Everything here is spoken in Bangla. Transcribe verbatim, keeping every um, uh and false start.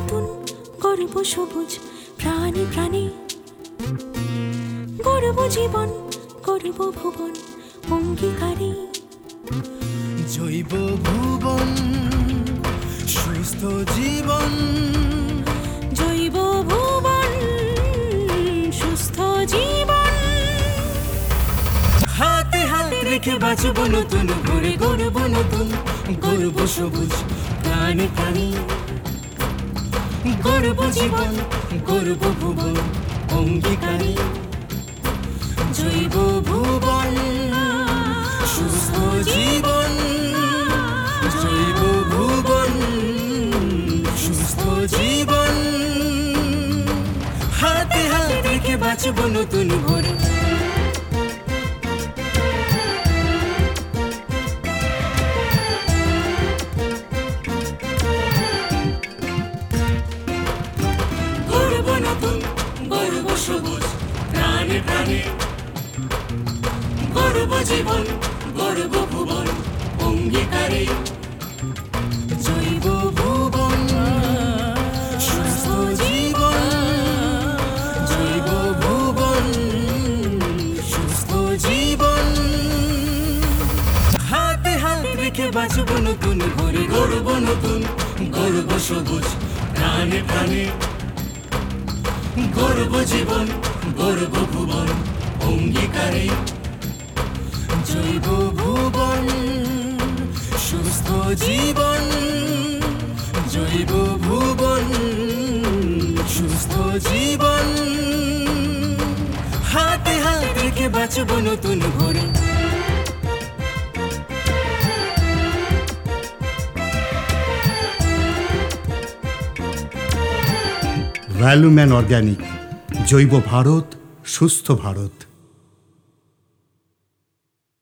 নতুন গর্ব সবুজ প্রাণী প্রাণী, গর্ব জীবন গর্ব ভুবন অঙ্গীকারী। জৈব ভুবন সুস্থ জীবন, জৈব ভুবন সুস্থ জীবন, হাতে হাত রেখে বাঁচব নতুন ভরে গর্ব নতুন গর্ব সবুজ প্রাণী প্রাণী, গর্ব জীবন গর্ব ভুবন অঙ্গীকারী। জৈব ভুবন সুস্থ জীবন, জৈব ভুবন সুস্থ জীবন, হাতে হাত রেখে বাঁচব নতুন ভরে। গর্ব নতুন গর্ব সবুজ প্রাণে প্রাণে, গর্ব জীবন গর্ব ভুবন অঙ্গীকারী। জৈব ভুবন সুস্থ জীবন, জৈব ভুবন সুস্থ জীবন, হাতে হাত রেখে বাঁচব নতুন ভরে গর্ব নতুন গর্ব সবুজ প্রাণে প্রাণে, গর্ব জীবন গর্ব ভুবন অঙ্গীকারী। জৈব ভুবন সুস্থ জীবন, জৈব ভুবন সুস্থ জীবন, হাতে হাত রেখে বাঁচব নতুন ভরে। ভ্যালুম্যান অর্গ্যানিক, জৈব ভারত সুস্থ ভারত।